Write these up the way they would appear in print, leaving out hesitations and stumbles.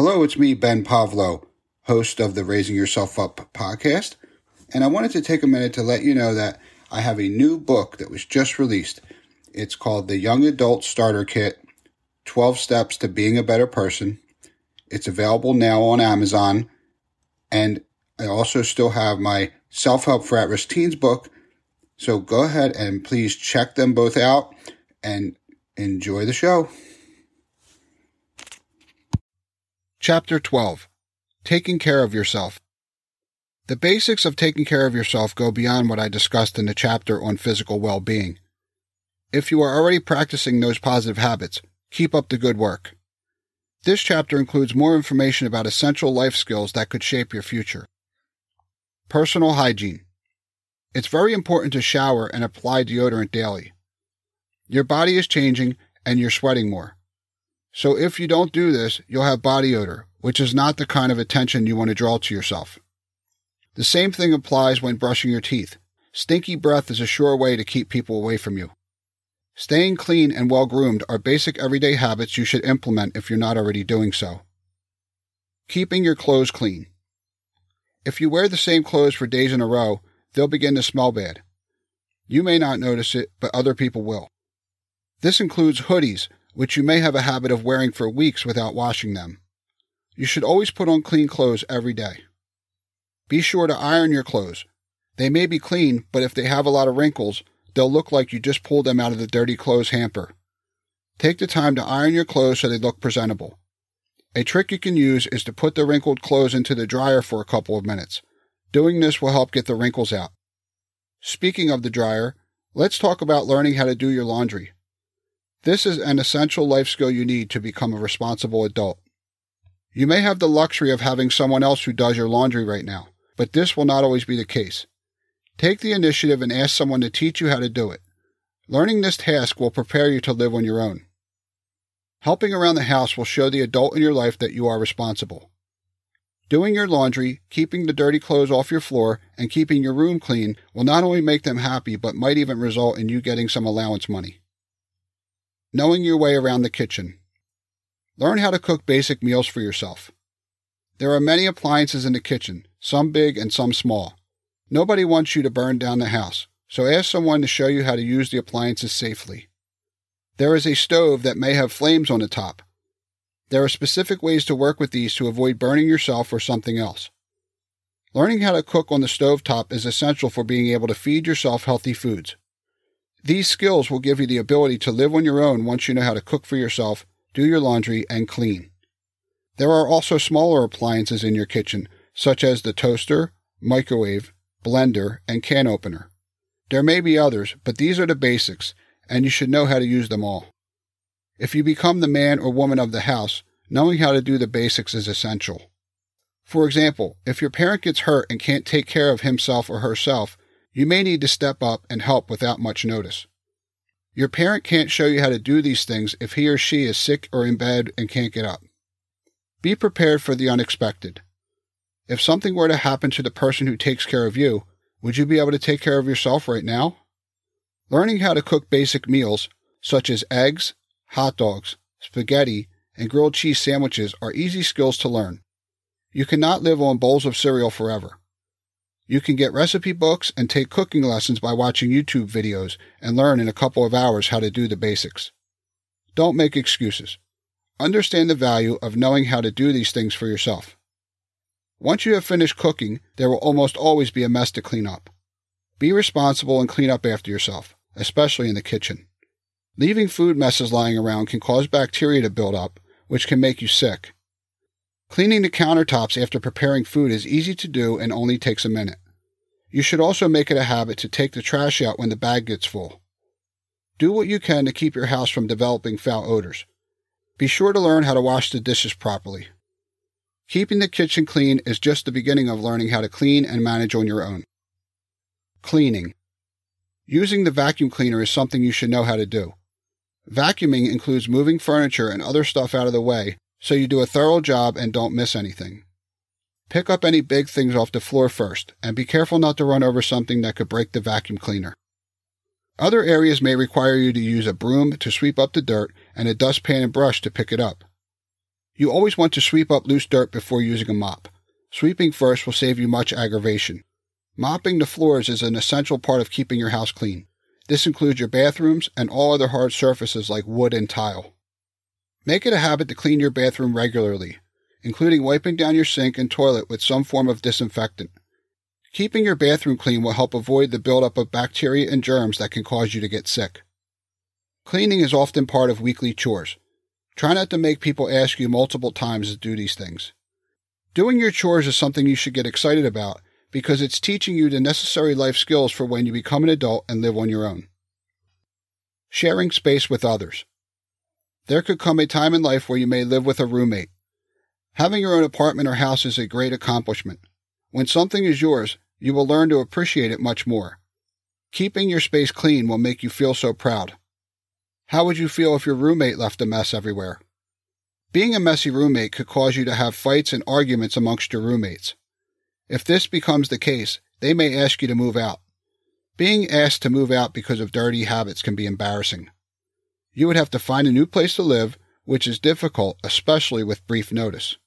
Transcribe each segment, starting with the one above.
Hello, it's me, Ben Pavlo, host of the Raising Yourself Up podcast, and I wanted to take a minute to let you know that I have a new book that was just released. It's called The Young Adult Starter Kit, 12 Steps to Being a Better Person. It's available now on Amazon, and I also still have my Self-Help for At-Risk Teens book, so go ahead and please check them both out and enjoy the show. Chapter 12. Taking Care of Yourself. The basics of taking care of yourself go beyond what I discussed in the chapter on physical well-being. If you are already practicing those positive habits, keep up the good work. This chapter includes more information about essential life skills that could shape your future. Personal hygiene. It's very important to shower and apply deodorant daily. Your body is changing and you're sweating more. So if you don't do this, you'll have body odor, which is not the kind of attention you want to draw to yourself. The same thing applies when brushing your teeth. Stinky breath is a sure way to keep people away from you. Staying clean and well-groomed are basic everyday habits you should implement if you're not already doing so. Keeping your clothes clean. If you wear the same clothes for days in a row, they'll begin to smell bad. You may not notice it, but other people will. This includes hoodies, which you may have a habit of wearing for weeks without washing them. You should always put on clean clothes every day. Be sure to iron your clothes. They may be clean, but if they have a lot of wrinkles, they'll look like you just pulled them out of the dirty clothes hamper. Take the time to iron your clothes so they look presentable. A trick you can use is to put the wrinkled clothes into the dryer for a couple of minutes. Doing this will help get the wrinkles out. Speaking of the dryer, let's talk about learning how to do your laundry. This is an essential life skill you need to become a responsible adult. You may have the luxury of having someone else who does your laundry right now, but this will not always be the case. Take the initiative and ask someone to teach you how to do it. Learning this task will prepare you to live on your own. Helping around the house will show the adult in your life that you are responsible. Doing your laundry, keeping the dirty clothes off your floor, and keeping your room clean will not only make them happy, but might even result in you getting some allowance money. Knowing your way around the kitchen. Learn how to cook basic meals for yourself. There are many appliances in the kitchen, some big and some small. Nobody wants you to burn down the house, so ask someone to show you how to use the appliances safely. There is a stove that may have flames on the top. There are specific ways to work with these to avoid burning yourself or something else. Learning how to cook on the stovetop is essential for being able to feed yourself healthy foods. These skills will give you the ability to live on your own once you know how to cook for yourself, do your laundry, and clean. There are also smaller appliances in your kitchen, such as the toaster, microwave, blender, and can opener. There may be others, but these are the basics, and you should know how to use them all. If you become the man or woman of the house, knowing how to do the basics is essential. For example, if your parent gets hurt and can't take care of himself or herself, you may need to step up and help without much notice. Your parent can't show you how to do these things if he or she is sick or in bed and can't get up. Be prepared for the unexpected. If something were to happen to the person who takes care of you, would you be able to take care of yourself right now? Learning how to cook basic meals, such as eggs, hot dogs, spaghetti, and grilled cheese sandwiches are easy skills to learn. You cannot live on bowls of cereal forever. You can get recipe books and take cooking lessons by watching YouTube videos and learn in a couple of hours how to do the basics. Don't make excuses. Understand the value of knowing how to do these things for yourself. Once you have finished cooking, there will almost always be a mess to clean up. Be responsible and clean up after yourself, especially in the kitchen. Leaving food messes lying around can cause bacteria to build up, which can make you sick. Cleaning the countertops after preparing food is easy to do and only takes a minute. You should also make it a habit to take the trash out when the bag gets full. Do what you can to keep your house from developing foul odors. Be sure to learn how to wash the dishes properly. Keeping the kitchen clean is just the beginning of learning how to clean and manage on your own. Cleaning. Using the vacuum cleaner is something you should know how to do. Vacuuming includes moving furniture and other stuff out of the way, so you do a thorough job and don't miss anything. Pick up any big things off the floor first, and be careful not to run over something that could break the vacuum cleaner. Other areas may require you to use a broom to sweep up the dirt and a dustpan and brush to pick it up. You always want to sweep up loose dirt before using a mop. Sweeping first will save you much aggravation. Mopping the floors is an essential part of keeping your house clean. This includes your bathrooms and all other hard surfaces like wood and tile. Make it a habit to clean your bathroom regularly, including wiping down your sink and toilet with some form of disinfectant. Keeping your bathroom clean will help avoid the buildup of bacteria and germs that can cause you to get sick. Cleaning is often part of weekly chores. Try not to make people ask you multiple times to do these things. Doing your chores is something you should get excited about because it's teaching you the necessary life skills for when you become an adult and live on your own. Sharing space with others. There could come a time in life where you may live with a roommate. Having your own apartment or house is a great accomplishment. When something is yours, you will learn to appreciate it much more. Keeping your space clean will make you feel so proud. How would you feel if your roommate left a mess everywhere? Being a messy roommate could cause you to have fights and arguments amongst your roommates. If this becomes the case, they may ask you to move out. Being asked to move out because of dirty habits can be embarrassing. You would have to find a new place to live, which is difficult, especially with brief notice.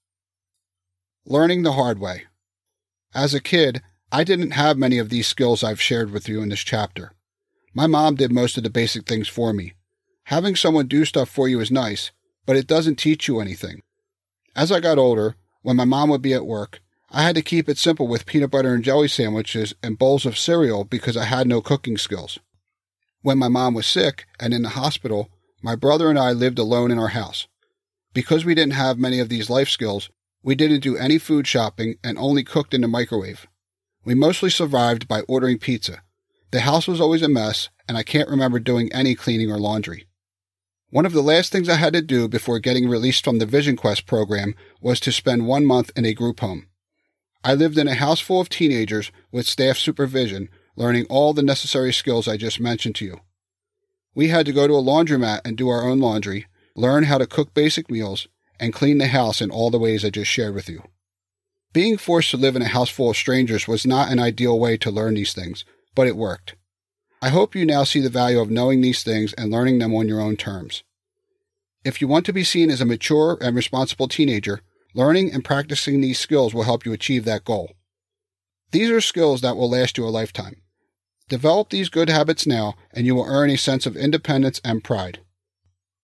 Learning the hard way. As a kid, I didn't have many of these skills I've shared with you in this chapter. My mom did most of the basic things for me. Having someone do stuff for you is nice, but it doesn't teach you anything. As I got older, when my mom would be at work, I had to keep it simple with peanut butter and jelly sandwiches and bowls of cereal because I had no cooking skills. When my mom was sick and in the hospital, my brother and I lived alone in our house. Because we didn't have many of these life skills, we didn't do any food shopping and only cooked in the microwave. We mostly survived by ordering pizza. The house was always a mess, and I can't remember doing any cleaning or laundry. One of the last things I had to do before getting released from the Vision Quest program was to spend 1 month in a group home. I lived in a house full of teenagers with staff supervision, learning all the necessary skills I just mentioned to you. We had to go to a laundromat and do our own laundry, learn how to cook basic meals, and clean the house in all the ways I just shared with you. Being forced to live in a house full of strangers was not an ideal way to learn these things, but it worked. I hope you now see the value of knowing these things and learning them on your own terms. If you want to be seen as a mature and responsible teenager, learning and practicing these skills will help you achieve that goal. These are skills that will last you a lifetime. Develop these good habits now, and you will earn a sense of independence and pride.